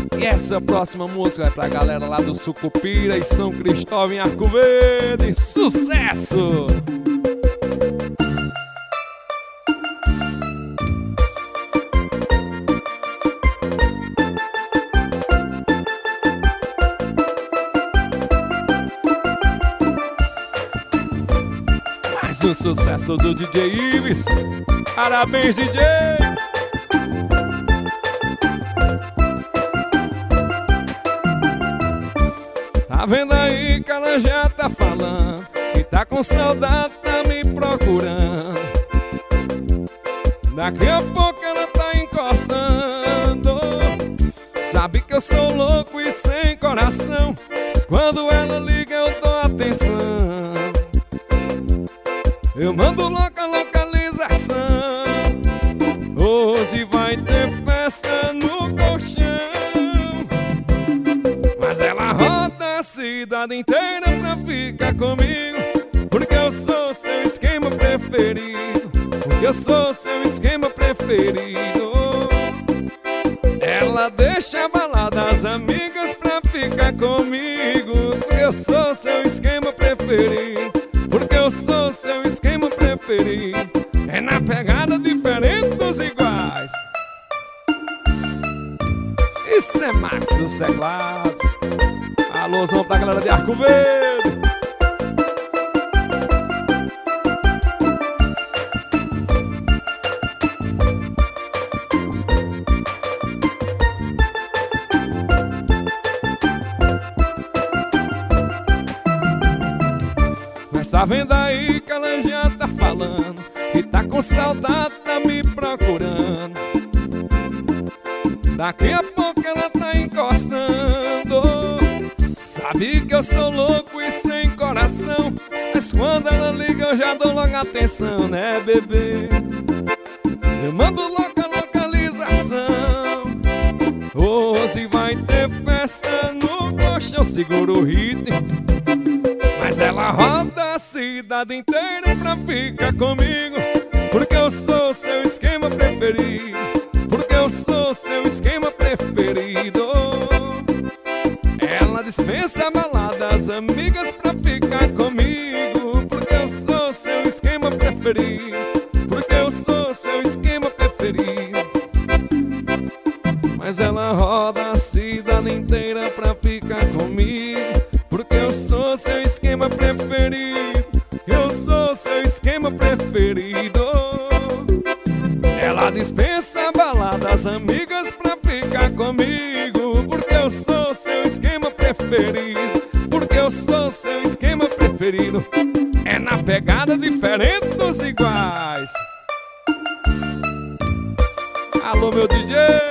E essa próxima música é pra galera lá do Sucupira e São Cristóvão em Arco Verde. Sucesso! Mais um sucesso do DJ Ives. Parabéns, DJ! Tá vendo aí que ela já tá falando que tá com saudade, tá me procurando. Daqui a pouco ela tá encostando. Sabe que eu sou louco e sem coração, mas quando ela liga eu dou atenção. Eu mando logo a localização. Hoje vai ter festa no colchão, mas ela roda a cidade inteira pra ficar comigo, porque eu sou seu esquema preferido. Porque eu sou seu esquema preferido. Ela deixa a balada as amigas pra ficar comigo, porque eu sou seu esquema preferido. Porque eu sou seu esquema preferido. É na pegada diferente dos iguais. Isso é Max dos teclados. Alôzão pra galera de Arco Verde. Mas tá vendo aí que ela já tá falando que tá com saudade, tá me procurando. Daqui a pouco ela tá encostando. Sabe que eu sou louco e sem coração, mas quando ela liga eu já dou logo atenção, né, bebê? Eu mando logo a localização. Hoje vai ter festa no colchão, segura o ritmo, mas ela roda a cidade inteira pra ficar comigo, porque eu sou seu esquema preferido. Porque eu sou seu esquema preferido. Ela dispensa baladas, amigas pra ficar comigo, porque eu sou seu esquema preferido. Porque eu sou seu esquema preferido. Mas ela roda a cidade inteira pra ficar comigo, porque eu sou seu esquema preferido. Eu sou seu esquema preferido. Ela dispensa baladas, amigas pra ficar comigo, porque eu sou seu esquema preferido. Porque eu sou seu esquema preferido. É na pegada diferente dos iguais. Alô, meu DJ!